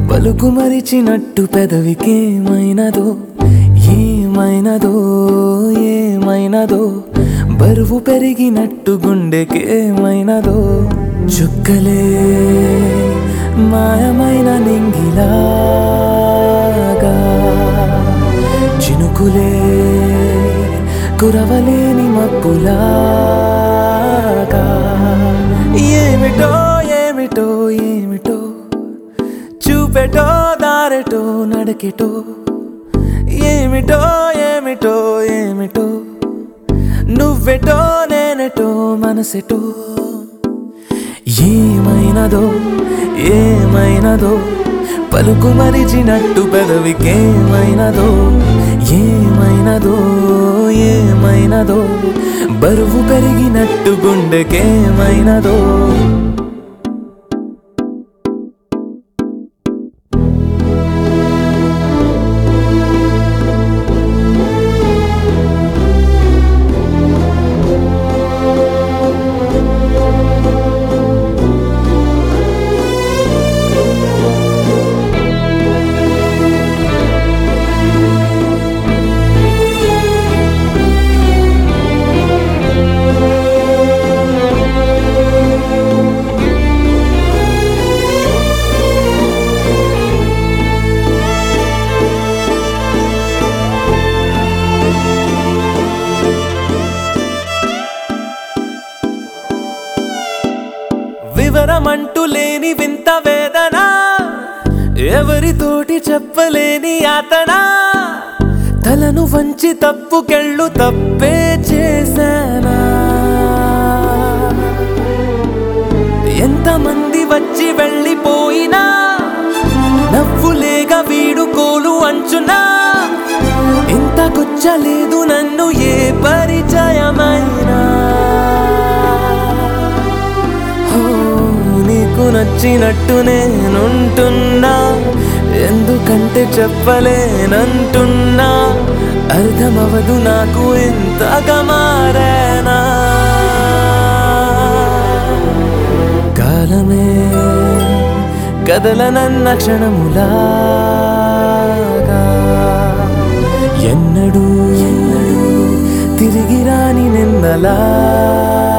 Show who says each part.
Speaker 1: పలుకు మరిచినట్టు పెదవికేమైనదో ఏమైనదో ఏమైనదో బరువు పెరిగినట్టు గుండెకేమైనదో చుక్కలే మాయమైన నింగిలాగా చినుకులే కురవలేని మబ్బులాగా ఏమిటో ఏమిటో ఏమిటో చూపెటో దారెటో నడకెటో ఏమిటో ఏమిటో ఏమిటో నువ్వెటో నేనెటో మనసెటో ఏమైనదో ఏమైనదో పలుకు మరిచినట్టు పెదవికేమైనదో ఏమైనదో ఏమైనదో బరువు పెరిగినట్టు గుండెకేమైనదో వివరమంటూ లేని వింత వేదన ఎవరితోటి చెప్పలేని యాతన తలను వంచి తప్పుకెళ్ళు తప్పే చేశానా ఎంతమంది వచ్చి వెళ్ళిపోయినా నవ్వులేగా వీడుకోలు అంచునా ఇంత గుచ్చలేదు నన్ను ఏ పరిచయమైనా నచ్చినట్టు నేనుంటున్నా ఎందుకంటే చెప్పలేనంటున్నా అర్థమవదు నాకు ఎంతగా మారేనా కాలమే కదలనన్న క్షణములాగా ఎన్నడూ ఎన్నడూ తిరిగి రాని నిన్నలా